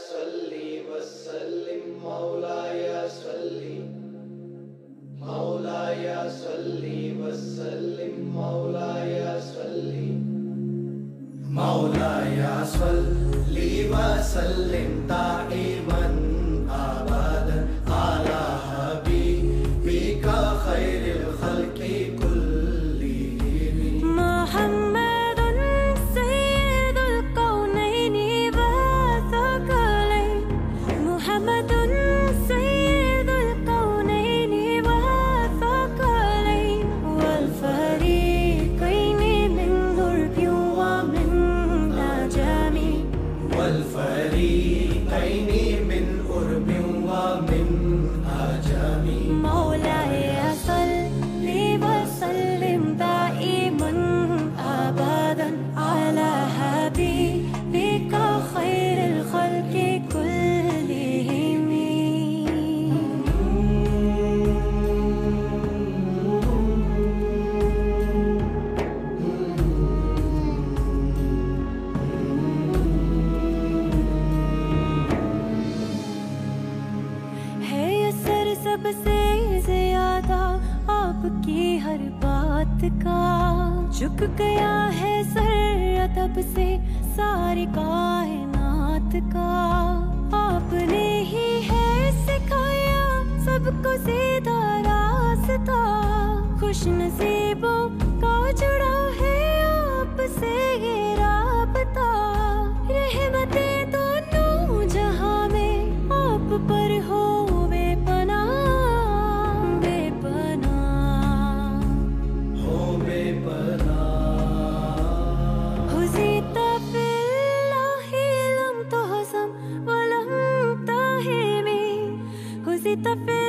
सल्ली वसल्लिम मौलाया सल्ली, मौलाया सल्ली वसल्लिम मौलाया सल्ली, मौलाया सल्ली वसल्लिम दाइमन अबदन अला हबीबिका खैरिल खल्क़ि कुल्लिहिम। मुहम्मदुन सय्यदुल कौनैनि व सकलैन, मुहम्मदुन सय्यदुल कौनैनि व सकलैन, वल फरीक़ैनि मिन उर्बिन व मिन अजमी, वल फरीक़ैनि मिन उर्बिन व मिन अजमी। मौलाया सल्ली वसल्लिम दाइमन अबदन अला हबीबिका खैरिल खल्क़ि कुल्लिहिम। है असर सबसे ज्यादा आपकी हर बात का, झुक गया है सर अदब से सारी कायनात का। आपने ही है सिखाया सबको सीधा रास्ता, खुश नसीबों का जुड़ा है आपसे ये राबता। रहमतें दोनों जहां में आप पर हो बेपनाह, बेपनाह हो बेपनाह। हुज़ीत फ़िल्लाहि लम तुहज़म व लम ताहिमी, हुज़ीत